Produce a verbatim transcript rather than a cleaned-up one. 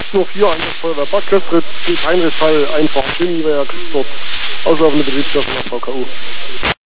acht null vier an der Feuerwehr Bad Köstritz, Heinrichshall, einfach Chemiewerk, dort auslaufende Betriebsstoffe der V K U.